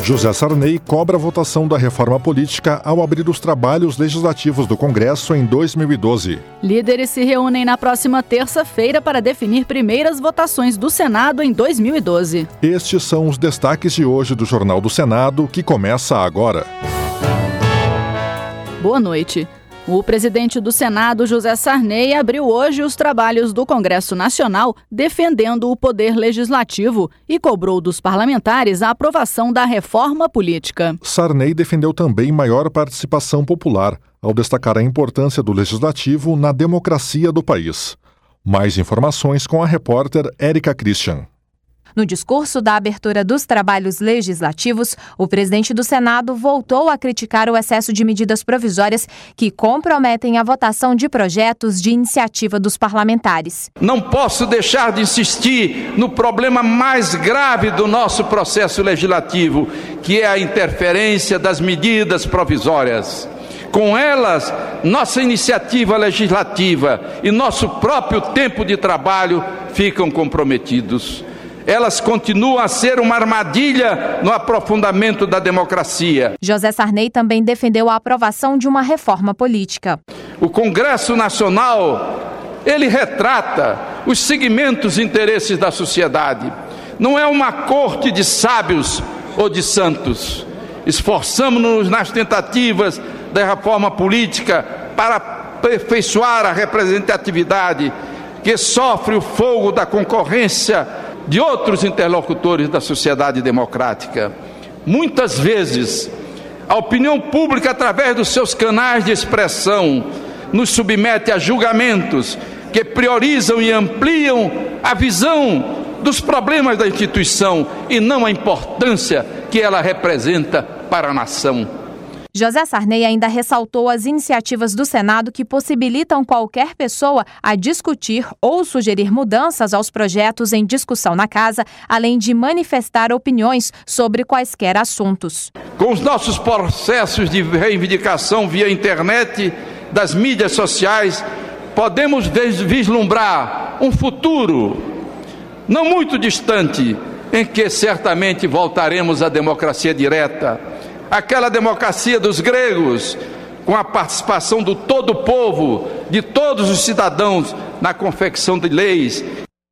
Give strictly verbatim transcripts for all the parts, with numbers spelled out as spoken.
José Sarney cobra a votação da reforma política ao abrir os trabalhos legislativos do Congresso em dois mil e doze. Líderes se reúnem na próxima terça-feira para definir primeiras votações do Senado em dois mil e doze. Estes são os destaques de hoje do Jornal do Senado, que começa agora. Boa noite. O presidente do Senado, José Sarney, abriu hoje os trabalhos do Congresso Nacional defendendo o poder legislativo e cobrou dos parlamentares a aprovação da reforma política. Sarney defendeu também maior participação popular, ao destacar a importância do legislativo na democracia do país. Mais informações com a repórter Érica Christian. No discurso da abertura dos trabalhos legislativos, o presidente do Senado voltou a criticar o excesso de medidas provisórias que comprometem a votação de projetos de iniciativa dos parlamentares. Não posso deixar de insistir no problema mais grave do nosso processo legislativo, que é a interferência das medidas provisórias. Com elas, nossa iniciativa legislativa e nosso próprio tempo de trabalho ficam comprometidos. Elas continuam a ser uma armadilha no aprofundamento da democracia. José Sarney também defendeu a aprovação de uma reforma política. O Congresso Nacional, ele retrata os segmentos e interesses da sociedade. Não é uma corte de sábios ou de santos. Esforçamo-nos nas tentativas da reforma política para aperfeiçoar a representatividade que sofre o fogo da concorrência de outros interlocutores da sociedade democrática. Muitas vezes, a opinião pública, através dos seus canais de expressão, nos submete a julgamentos que priorizam e ampliam a visão dos problemas da instituição e não a importância que ela representa para a nação. José Sarney ainda ressaltou as iniciativas do Senado que possibilitam qualquer pessoa a discutir ou sugerir mudanças aos projetos em discussão na Casa, além de manifestar opiniões sobre quaisquer assuntos. Com os nossos processos de reivindicação via internet, das mídias sociais, podemos vislumbrar um futuro não muito distante, em que certamente voltaremos à democracia direta, aquela democracia dos gregos, com a participação do todo o povo, de todos os cidadãos na confecção de leis.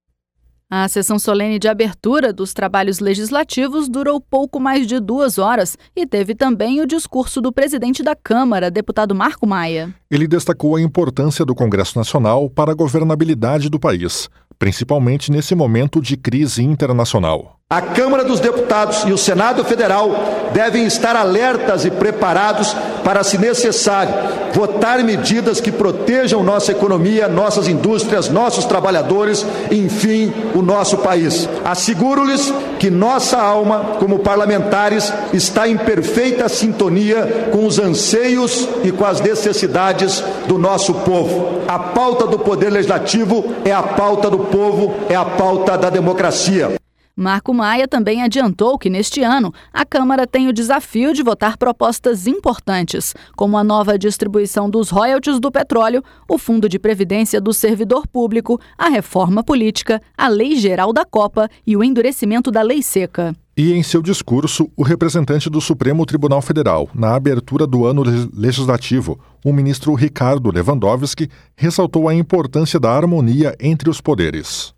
A sessão solene de abertura dos trabalhos legislativos durou pouco mais de duas horas e teve também o discurso do presidente da Câmara, deputado Marco Maia. Ele destacou a importância do Congresso Nacional para a governabilidade do país, principalmente nesse momento de crise internacional. A Câmara dos Deputados e o Senado Federal devem estar alertas e preparados para, se necessário, votar medidas que protejam nossa economia, nossas indústrias, nossos trabalhadores, enfim, o nosso país. Asseguro-lhes que nossa alma, como parlamentares, está em perfeita sintonia com os anseios e com as necessidades do nosso povo. A pauta do Poder Legislativo é a pauta do povo, é a pauta da democracia. Marco Maia também adiantou que, neste ano, a Câmara tem o desafio de votar propostas importantes, como a nova distribuição dos royalties do petróleo, o Fundo de Previdência do Servidor Público, a reforma política, a Lei Geral da Copa e o endurecimento da Lei Seca. E em seu discurso, o representante do Supremo Tribunal Federal, na abertura do ano legislativo, o ministro Ricardo Lewandowski, ressaltou a importância da harmonia entre os poderes.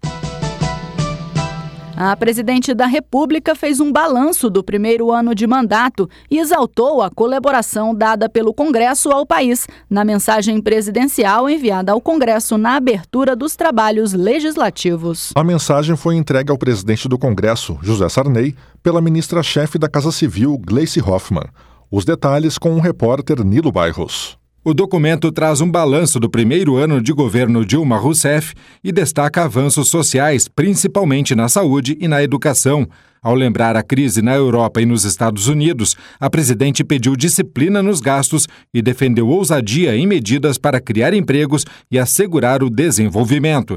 A presidente da República fez um balanço do primeiro ano de mandato e exaltou a colaboração dada pelo Congresso ao país, na mensagem presidencial enviada ao Congresso na abertura dos trabalhos legislativos. A mensagem foi entregue ao presidente do Congresso, José Sarney, pela ministra-chefe da Casa Civil, Gleice Hoffmann. Os detalhes com o repórter Nilo Bairros. O documento traz um balanço do primeiro ano de governo Dilma Rousseff e destaca avanços sociais, principalmente na saúde e na educação. Ao lembrar a crise na Europa e nos Estados Unidos, a presidente pediu disciplina nos gastos e defendeu ousadia em medidas para criar empregos e assegurar o desenvolvimento.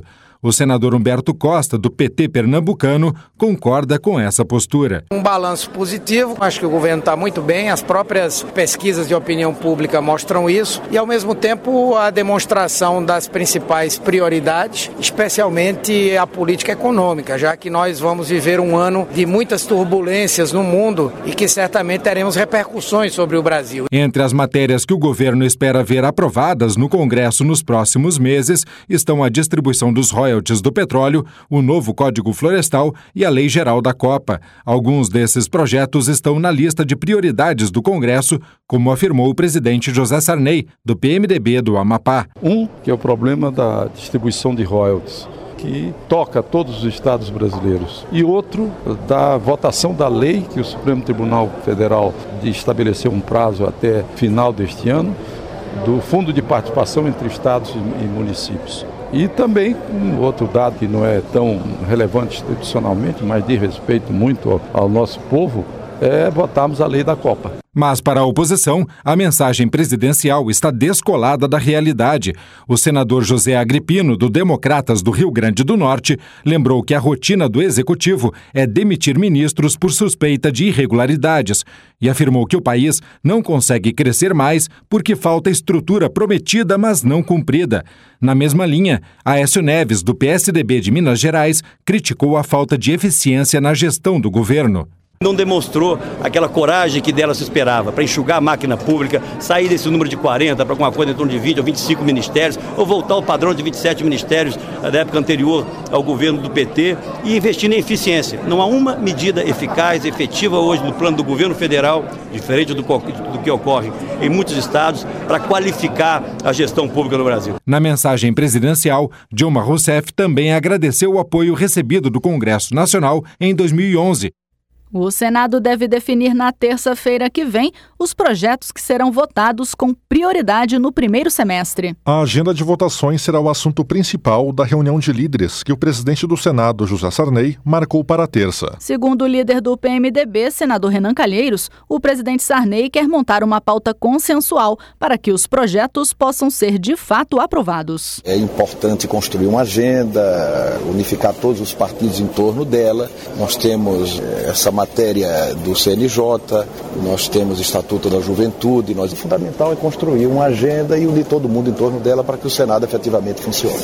O senador Humberto Costa, do P T pernambucano, concorda com essa postura. Um balanço positivo, acho que o governo está muito bem, as próprias pesquisas de opinião pública mostram isso e, ao mesmo tempo, a demonstração das principais prioridades, especialmente a política econômica, já que nós vamos viver um ano de muitas turbulências no mundo e que certamente teremos repercussões sobre o Brasil. Entre as matérias que o governo espera ver aprovadas no Congresso nos próximos meses estão a distribuição dos royalties do petróleo, o novo Código Florestal e a Lei Geral da Copa. Alguns desses projetos estão na lista de prioridades do Congresso, como afirmou o presidente José Sarney, do P M D B do Amapá. Um, que é o problema da distribuição de royalties, que toca todos os estados brasileiros. E outro, da votação da lei, que o Supremo Tribunal Federal estabeleceu um prazo até final deste ano, do Fundo de Participação entre Estados e Municípios. E também um outro dado que não é tão relevante institucionalmente, mas diz respeito muito ao, ao nosso povo, é votarmos a lei da Copa. Mas, para a oposição, a mensagem presidencial está descolada da realidade. O senador José Agripino, do Democratas do Rio Grande do Norte, lembrou que a rotina do executivo é demitir ministros por suspeita de irregularidades e afirmou que o país não consegue crescer mais porque falta estrutura prometida, mas não cumprida. Na mesma linha, Aécio Neves, do P S D B de Minas Gerais, criticou a falta de eficiência na gestão do governo. Não demonstrou aquela coragem que dela se esperava para enxugar a máquina pública, sair desse número de quarenta para alguma coisa em torno de vinte ou vinte e cinco ministérios, ou voltar ao padrão de vinte e sete ministérios da época anterior ao governo do P T e investir na eficiência. Não há uma medida eficaz, efetiva hoje no plano do governo federal, diferente do, do que ocorre em muitos estados, para qualificar a gestão pública no Brasil. Na mensagem presidencial, Dilma Rousseff também agradeceu o apoio recebido do Congresso Nacional em dois mil e onze. O Senado deve definir na terça-feira que vem os projetos que serão votados com prioridade no primeiro semestre. A agenda de votações será o assunto principal da reunião de líderes que o presidente do Senado, José Sarney, marcou para a terça. Segundo o líder do P M D B, senador Renan Calheiros, o presidente Sarney quer montar uma pauta consensual para que os projetos possam ser de fato aprovados. É importante construir uma agenda, unificar todos os partidos em torno dela. Nós temos essa matéria do C N J, nós temos o Estatuto da Juventude, nós, o fundamental é construir uma agenda e unir todo mundo em torno dela para que o Senado efetivamente funcione.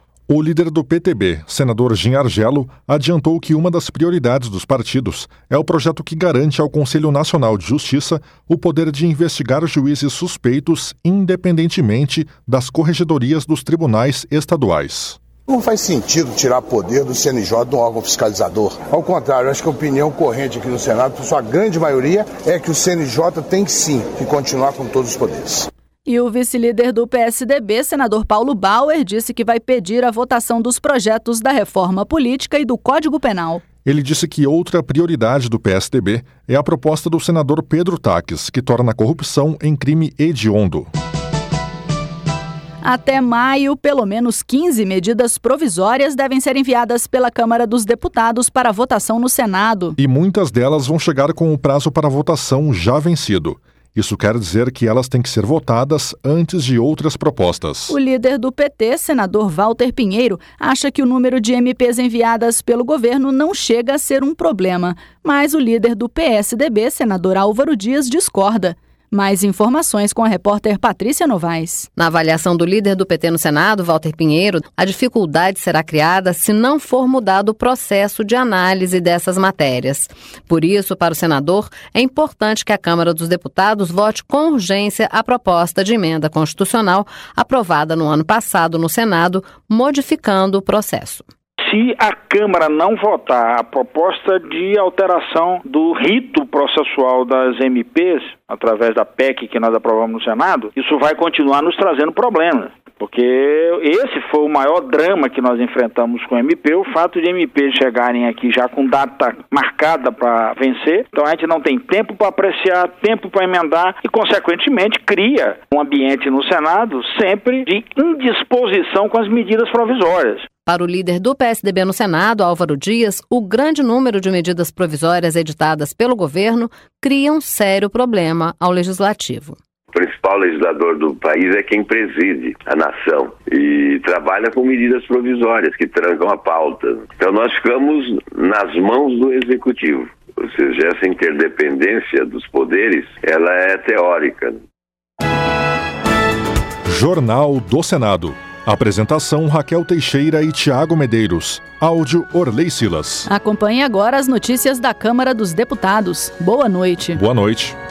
O líder do P T B, senador Gin Argelo, adiantou que uma das prioridades dos partidos é o projeto que garante ao Conselho Nacional de Justiça o poder de investigar juízes suspeitos independentemente das corregedorias dos tribunais estaduais. Não faz sentido tirar poder do C N J de um órgão fiscalizador. Ao contrário, acho que a opinião corrente aqui no Senado, por sua grande maioria, é que o C N J tem que sim que continuar com todos os poderes. E o vice-líder do P S D B, senador Paulo Bauer, disse que vai pedir a votação dos projetos da reforma política e do Código Penal. Ele disse que outra prioridade do P S D B é a proposta do senador Pedro Taques, que torna a corrupção em crime hediondo. Até maio, pelo menos quinze medidas provisórias devem ser enviadas pela Câmara dos Deputados para votação no Senado. E muitas delas vão chegar com o prazo para votação já vencido. Isso quer dizer que elas têm que ser votadas antes de outras propostas. O líder do P T, senador Walter Pinheiro, acha que o número de M Ps enviadas pelo governo não chega a ser um problema. Mas o líder do P S D B, senador Álvaro Dias, discorda. Mais informações com a repórter Patrícia Novaes. Na avaliação do líder do P T no Senado, Walter Pinheiro, a dificuldade será criada se não for mudado o processo de análise dessas matérias. Por isso, para o senador, é importante que a Câmara dos Deputados vote com urgência a proposta de emenda constitucional aprovada no ano passado no Senado, modificando o processo. Se a Câmara não votar a proposta de alteração do rito processual das M Ps, através da P E C que nós aprovamos no Senado, isso vai continuar nos trazendo problemas. Porque esse foi o maior drama que nós enfrentamos com o M P, o fato de M Ps chegarem aqui já com data marcada para vencer. Então a gente não tem tempo para apreciar, tempo para emendar e, consequentemente, cria um ambiente no Senado sempre de indisposição com as medidas provisórias. Para o líder do P S D B no Senado, Álvaro Dias, o grande número de medidas provisórias editadas pelo governo cria um sério problema ao Legislativo. O principal legislador do país é quem preside a nação e trabalha com medidas provisórias que trancam a pauta. Então nós ficamos nas mãos do executivo. Ou seja, essa interdependência dos poderes, ela é teórica. Jornal do Senado. Apresentação Raquel Teixeira e Tiago Medeiros. Áudio Orley Silas. Acompanhe agora as notícias da Câmara dos Deputados. Boa noite. Boa noite.